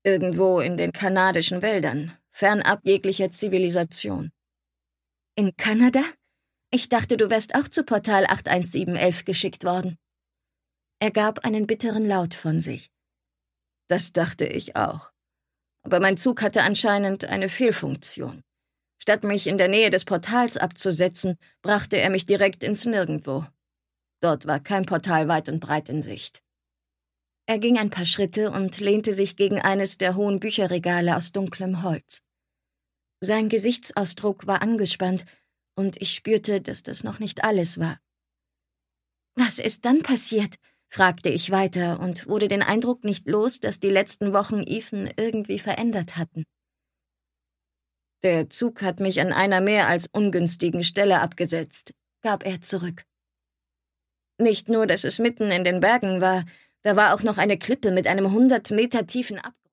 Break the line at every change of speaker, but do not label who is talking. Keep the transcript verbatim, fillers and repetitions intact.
Irgendwo in den kanadischen Wäldern, fernab jeglicher Zivilisation. In Kanada? Ich dachte, du wärst auch zu Portal acht eins sieben elf geschickt worden. Er gab einen bitteren Laut von sich. Das dachte ich auch. Aber mein Zug hatte anscheinend eine Fehlfunktion. Statt mich in der Nähe des Portals abzusetzen, brachte er mich direkt ins Nirgendwo. Dort war kein Portal weit und breit in Sicht. Er ging ein paar Schritte und lehnte sich gegen eines der hohen Bücherregale aus dunklem Holz. Sein Gesichtsausdruck war angespannt, und ich spürte, dass das noch nicht alles war. »Was ist dann passiert?« fragte ich weiter und wurde den Eindruck nicht los, dass die letzten Wochen Ethan irgendwie verändert hatten. »Der Zug hat mich an einer mehr als ungünstigen Stelle abgesetzt«, gab er zurück. »Nicht nur, dass es mitten in den Bergen war, da war auch noch eine Klippe mit einem hundert Meter tiefen Abgrund.